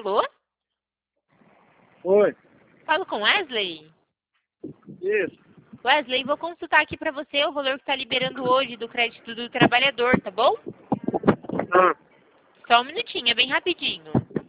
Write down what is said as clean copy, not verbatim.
Alô? Oi. Falo com Wesley? Isso. Wesley, vou consultar aqui para você o valor que está liberando hoje do crédito do trabalhador, tá bom? Ah, Só um minutinho, é bem rapidinho.